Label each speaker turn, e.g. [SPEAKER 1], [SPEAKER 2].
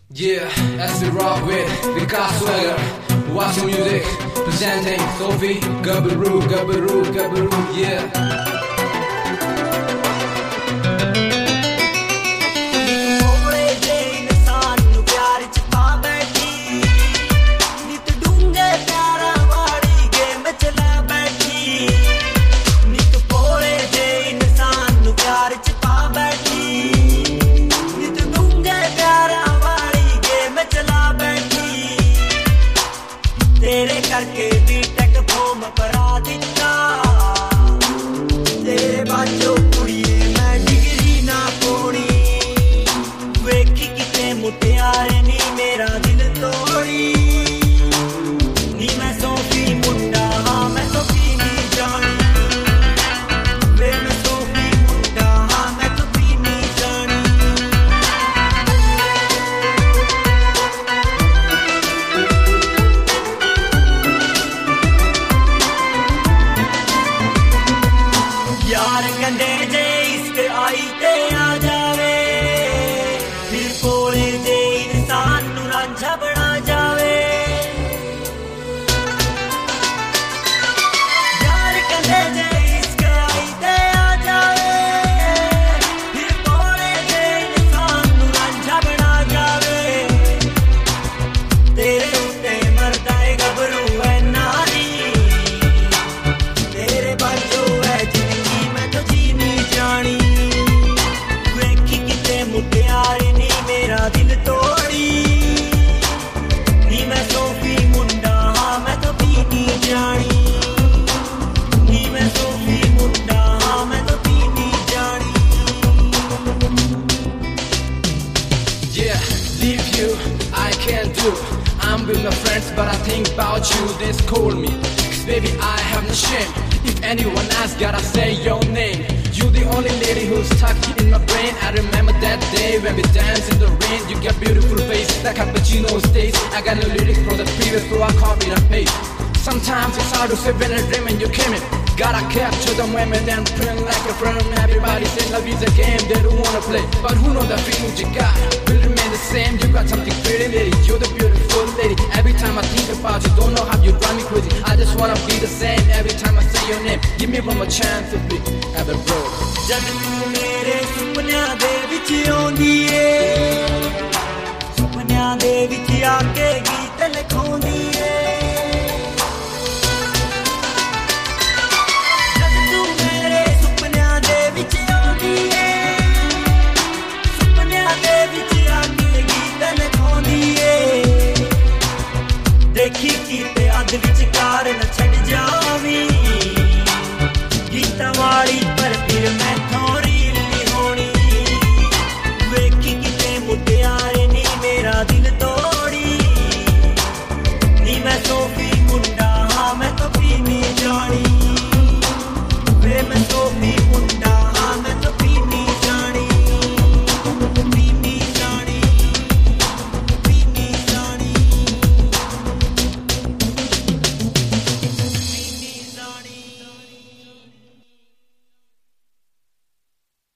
[SPEAKER 1] Yeah, as we rock with Vikas Swagger, watching music, presenting Sophie, Gabbaroo, Gabbaroo, Gabbaroo, yeah.
[SPEAKER 2] तेरे करके भी take form करा दिता तेरे बाजो कुड़िए मैं डिग्री ना कोनी वेखी किते मुटियारे नी मेरा दिल तोड़ी नी मैं सोफी मुंडा हाँ मैं तो पीनी जानी वे मैं सोफी मुंडा हाँ मैं तो पीनी जानी यार कंधे जे इश्क आई ते आ जावे फिर कोले जे इंसान नू रांझा बना जावे यार कंधे जे इश्क आई ते आ जावे फिर कोले जे इंसान नू रांझा बना जावे तेरे उत्ते मरदा है गबरू है नारी तेरे बाजू है वेखी किते मुटियारे नी मेरा दिल तोड़ी नी मैं सोफी मुंडा हाँ मैं तो पीनी जानी नी मैं सोफी मुंडा हाँ मैं तो पीनी जानी
[SPEAKER 1] Yeah, leave you, I can't do. I'm with my friends but I think about you, they scold me. 'Cause baby I have no shame. If anyone asks, gotta say your name. You the only lady who's stuck in my brain. I remember that day when we danced in the rain. You got beautiful face, like cappuccino's taste. I got no lyrics from the previous, so I copied and paste. Sometimes it's hard to say when I dream and you came in. Gotta capture the moment and print like a film. Everybody say love is a game, they don't wanna play. But who knows the feelings you got will remain the same. You got something pretty lady, you're the beautiful lady. Every time I think about you, don't know how you drive me crazy. I just wanna be the same every time I say your name. Give me one more chance to be ever bro.
[SPEAKER 2] जद तू मेरे सुपनियां दे विच आउंदी ए सुपनियां दे विच आके गीत लिखाउंदी ए जद तू मेरे सुपनियां दे विच आउंदी ए सुपनियां दे विच आके गीत लिखाउंदी ए देखी कीते अध विच कार न छड़ जावी गीतां वाली